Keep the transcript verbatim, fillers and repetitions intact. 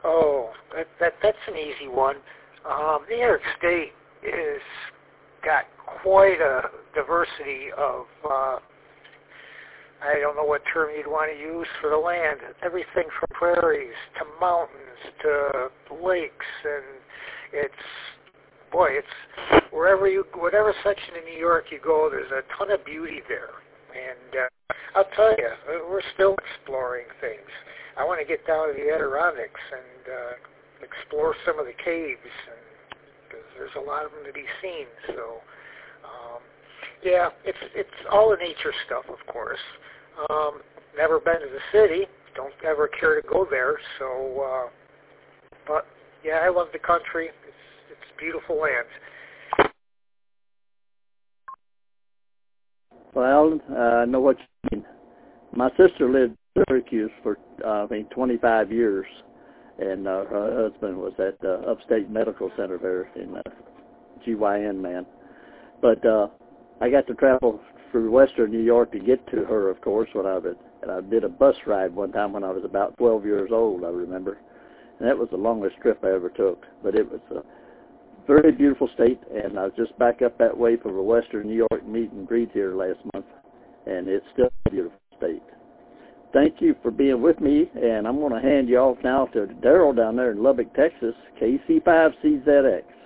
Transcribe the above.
Oh, that, that that's an easy one. Um, New York State is got quite a diversity of, uh, I don't know what term you'd want to use for the land. Everything from prairies to mountains to lakes, and it's, boy, it's wherever you, whatever section of New York you go, there's a ton of beauty there. And uh, I'll tell you, we're still exploring things. I want to get down to the Adirondacks and uh, explore some of the caves, because there's a lot of them to be seen. So, um, yeah, it's it's all the nature stuff, of course. Um, never been to the city. Don't ever care to go there. So, uh, but yeah, I love the country. It's it's beautiful land. Well, uh, I know what you mean. My sister lived in Syracuse for, uh, I think, twenty-five years, and uh, her husband was at the Upstate Medical Center there in uh, G Y N, man. But uh, I got to travel through western New York to get to her, of course, when I was, and I did a bus ride one time when I was about twelve years old, I remember. And that was the longest trip I ever took. But it was a very beautiful state, and I was just back up that way for the western New York meet and greet here last month, and it's still a beautiful state. Thank you for being with me, and I'm going to hand you off now to Daryl down there in Lubbock, Texas, K C five C Z X.